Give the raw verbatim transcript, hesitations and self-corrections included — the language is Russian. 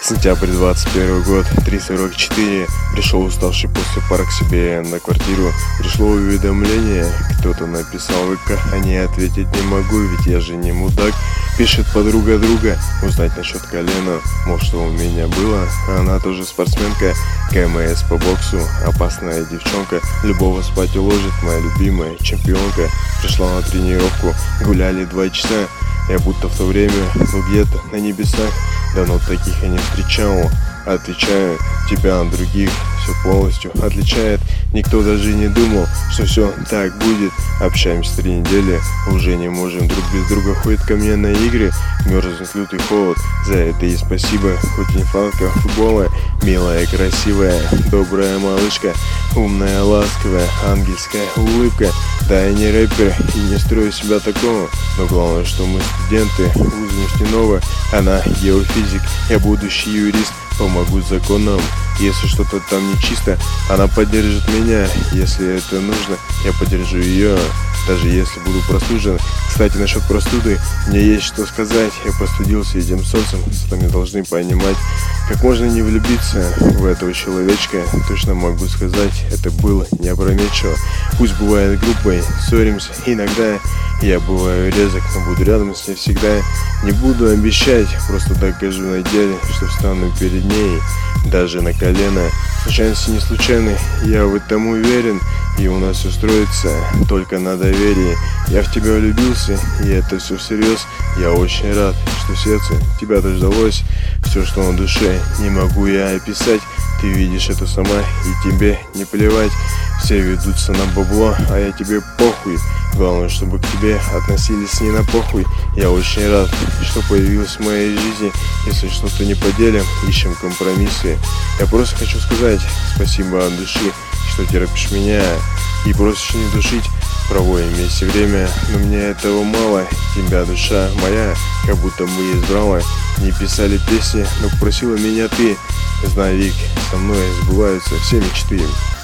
Сентябрь двадцать первый год, три сорок четыре. Пришел уставший после пар к себе на квартиру. Пришло уведомление, кто-то написал в ВК, а не ответить не могу, ведь я же не мудак. Пишет подруга друга, узнать насчет колена, мол, что у меня было. Она тоже спортсменка, КМС по боксу, опасная девчонка. Любого спать уложит, моя любимая чемпионка. Пришла на тренировку, гуляли два часа. Я будто в то время был где-то на небесах. Давно таких я не встречал. Отвечаю, тебя от других все полностью отличает. Никто даже не думал, что все так будет. Общаемся три недели, уже не можем друг без друга. Ходит ко мне на игры, мерзнет лютый холод. За это и спасибо, хоть и не фанатка футбола. Милая, красивая, добрая малышка, умная, ласковая, ангельская улыбка. Да, я не рэпер и не строю себя такого, но главное, что мы студенты вуза нефтяного. Она геофизик, я будущий юрист. Помогу законам, если что-то там нечисто, она поддержит меня. Если это нужно, я поддержу ее, даже если буду простужен. Кстати, насчет простуды, мне есть что сказать. Я простудился этим солнцем, сами должны понимать. Как можно не влюбиться в этого человечка, точно могу сказать, это было не опрометчиво. Пусть бывает группой, ссоримся иногда. Я бываю резок, но буду рядом с ней всегда. Не буду обещать, просто докажу на деле, что встану перед ней, даже на колено. Случайности не случайны, я в этом уверен. И у нас все строится только на доверии. Я в тебя влюбился, и это все всерьез. Я очень рад, что сердце тебя дождалось. Все, что на душе, не могу я описать. Ты видишь это сама, и тебе не плевать. Все ведутся на бабло, а я тебе похуй. Главное, чтобы к тебе относились не на похуй. Я очень рад, что появилась в моей жизни. Если что-то не поделим, ищем компромиссы. Я просто хочу сказать спасибо от души, что терпишь меня и просишь не душить. Проводим вместе время, но мне этого мало. Тебя, душа моя, как будто бы избрала. Не писали песни, но просила меня ты. Знай, Вик, со мной сбываются все мечты.